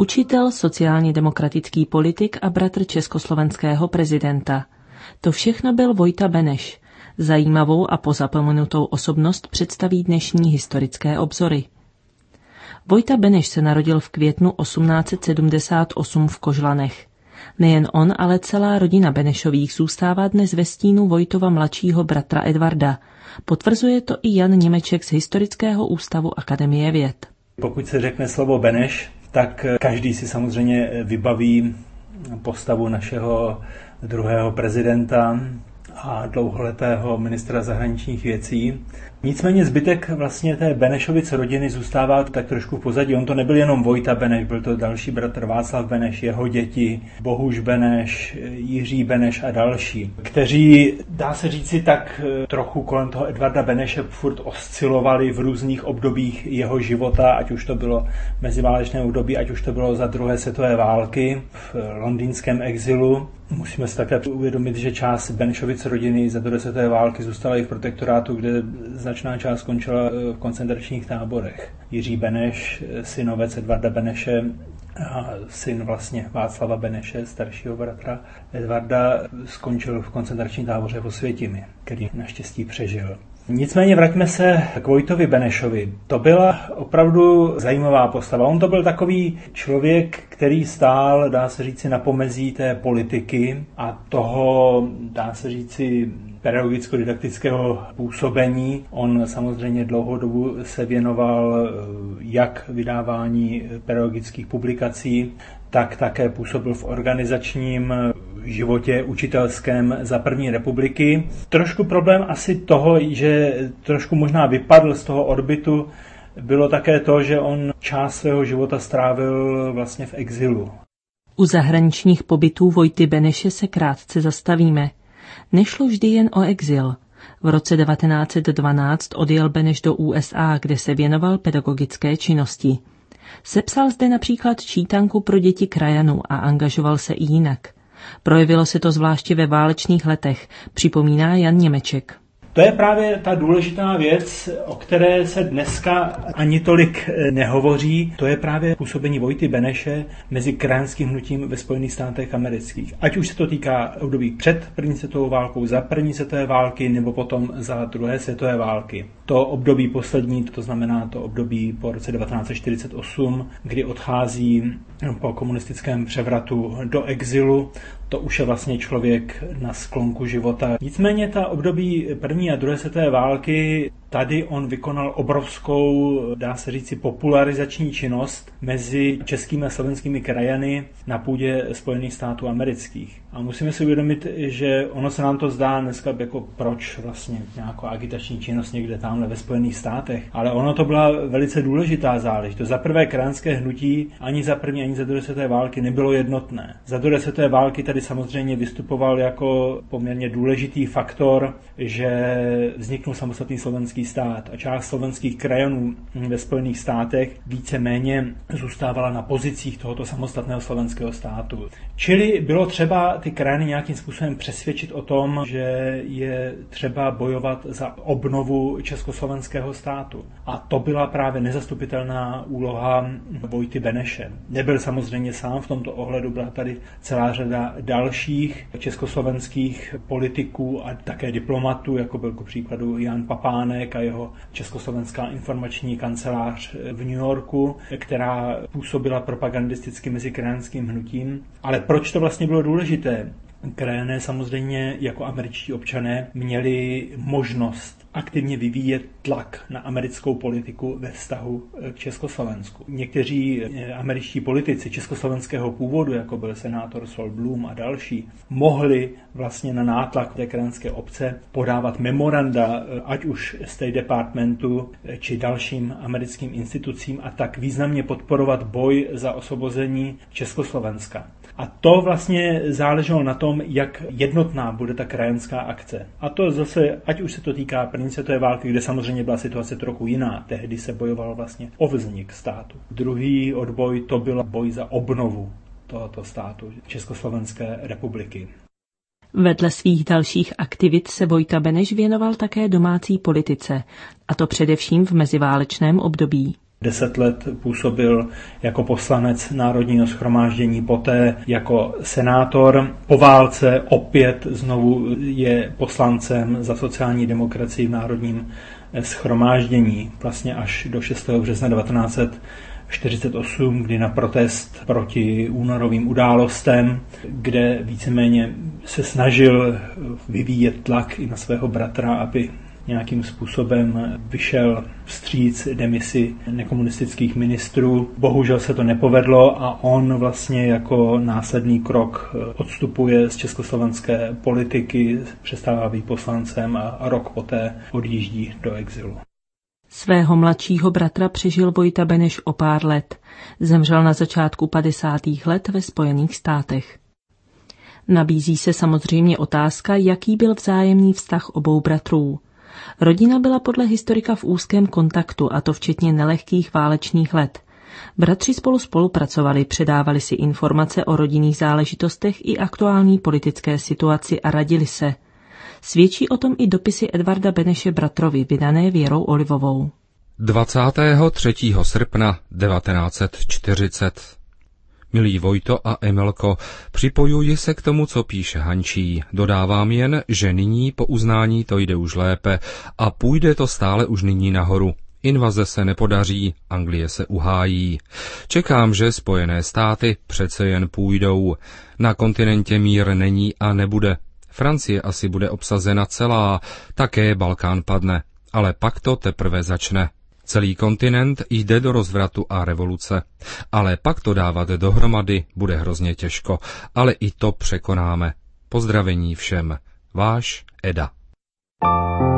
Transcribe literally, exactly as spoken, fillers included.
Učitel, sociálně demokratický politik a bratr československého prezidenta. To všechno byl Vojta Beneš. Zajímavou a pozapomenutou osobnost představí dnešní historické obzory. Vojta Beneš se narodil v květnu osmnáct set sedmdesát osm v Kožlanech. Nejen on, ale celá rodina Benešových zůstává dnes ve stínu Vojtova mladšího bratra Edvarda. Potvrzuje to i Jan Němeček z Historického ústavu Akademie věd. Pokud se řekne slovo Beneš, tak každý si samozřejmě vybaví postavu našeho druhého prezidenta a dlouholetého ministra zahraničních věcí. Nicméně zbytek vlastně té Benešovic rodiny zůstává tak trošku v pozadí. On to nebyl jenom Vojta Beneš, byl to další bratr Václav Beneš, jeho děti, Bohuš Beneš, Jiří Beneš a další, kteří, dá se říci, tak trochu kolem toho Edvarda Beneše furt oscilovali v různých obdobích jeho života, ať už to bylo meziválečné období, ať už to bylo za druhé světové války v londýnském exilu. Musíme si také uvědomit, že část Benešovic rodiny za druhé světové války zůstala i v protektorátu, kde značná část skončila v koncentračních táborech. Jiří Beneš, synovec Edvarda Beneše a syn vlastně Václava Beneše, staršího bratra Edvarda, skončil v koncentračním táboře v Osvětimi, který naštěstí přežil. Nicméně vraťme se k Vojtovi Benešovi. To byla opravdu zajímavá postava. On to byl takový člověk, který stál, dá se říci, na pomezí té politiky a toho, dá se říci, pedagogicko-didaktického působení. On samozřejmě dlouhou dobu se věnoval jak vydávání pedagogických publikací, tak také působil v organizačním životě učitelském za první republiky. Trošku problém asi toho, že trošku možná vypadl z toho orbitu, bylo také to, že on část svého života strávil vlastně v exilu. U zahraničních pobytů Vojty Beneše se krátce zastavíme. Nešlo vždy jen o exil. V roce devatenáct set dvanáct odjel Beneš do U S A, kde se věnoval pedagogické činnosti. Sepsal zde například čítanku pro děti krajanů a angažoval se i jinak. Projevilo se to zvláště ve válečných letech, připomíná Jan Němeček. To je právě ta důležitá věc, o které se dneska ani tolik nehovoří. To je právě působení Vojty Beneše mezi krajanským hnutím ve Spojených státech amerických. Ať už se to týká období před první světovou válkou, za první světové války nebo potom za druhé světové války. To období poslední, to znamená to období po roce devatenáct set čtyřicet osm, kdy odchází po komunistickém převratu do exilu. To už je vlastně člověk na sklonku života. Nicméně ta období první a druhé světové války, tady on vykonal obrovskou, dá se říci, popularizační činnost mezi českými a slovenskými krajany na půdě Spojených států amerických. A musíme si uvědomit, že ono se nám to zdá dneska jako proč vlastně nějaká agitační činnost někde tamhle ve Spojených státech, ale ono to byla velice důležitá záležitost. Za prvé krajanské hnutí ani za první, ani za druhé světové války nebylo jednotné. Za druhé světové války tady samozřejmě vystupoval jako poměrně důležitý faktor, že vzniknul samostatný slovenský stát a část slovenských krajanů ve Spojených státech víceméně zůstávala na pozicích tohoto samostatného slovenského státu. Čili bylo třeba ty krajiny nějakým způsobem přesvědčit o tom, že je třeba bojovat za obnovu československého státu. A to byla právě nezastupitelná úloha Vojty Beneše. Nebyl samozřejmě sám v tomto ohledu, byla tady celá řada dalších československých politiků a také diplomatů, jako byl ku příkladu Jan Papánek a jeho Československá informační kancelář v New Yorku, která působila propagandisticky mezi krajanským hnutím. Ale proč to vlastně bylo důležité? Krajané samozřejmě jako američtí občané měli možnost aktivně vyvíjet tlak na americkou politiku ve vztahu k Československu. Někteří američtí politici československého původu, jako byl senátor Sol Blum a další, mohli vlastně na nátlak té krajanské obce podávat memoranda, ať už State Departmentu či dalším americkým institucím, a tak významně podporovat boj za osvobození Československa. A to vlastně záleželo na tom, jak jednotná bude ta krajanská akce. A to zase, ať už se to týká první světové války, kde samozřejmě byla situace trochu jiná. Tehdy se bojovalo vlastně o vznik státu. Druhý odboj to byl boj za obnovu tohoto státu, Československé republiky. Vedle svých dalších aktivit se Vojta Beneš věnoval také domácí politice, a to především v meziválečném období. Deset let působil jako poslanec Národního shromáždění, poté jako senátor. Po válce opět znovu je poslancem za sociální demokracii v Národním shromáždění, vlastně až do šestého března devatenáct set čtyřicet osm, kdy na protest proti únorovým událostem, kde víceméně se snažil vyvíjet tlak i na svého bratra, aby nějakým způsobem vyšel vstříc demisi nekomunistických ministrů. Bohužel se to nepovedlo a on vlastně jako následný krok odstupuje z československé politiky, přestává být poslancem a rok poté odjíždí do exilu. Svého mladšího bratra přežil Vojta Beneš o pár let. Zemřel na začátku padesátých let ve Spojených státech. Nabízí se samozřejmě otázka, jaký byl vzájemný vztah obou bratrů. Rodina byla podle historika v úzkém kontaktu, a to včetně nelehkých válečných let. Bratři spolu spolupracovali, předávali si informace o rodinných záležitostech i aktuální politické situaci a radili se. Svědčí o tom i dopisy Edvarda Beneše bratrovi, vydané Věrou Olivovou. dvacátého třetího srpna devatenáct set čtyřicet. Milý Vojto a Emilko, připojuji se k tomu, co píše Hančí. Dodávám jen, že nyní po uznání to jde už lépe a půjde to stále už nyní nahoru. Invaze se nepodaří, Anglie se uhájí. Čekám, že Spojené státy přece jen půjdou. Na kontinentě mír není a nebude. Francie asi bude obsazena celá, také Balkán padne, ale pak to teprve začne. Celý kontinent jde do rozvratu a revoluce, ale pak to dávat dohromady bude hrozně těžko, ale i to překonáme. Pozdravení všem. Váš Eda.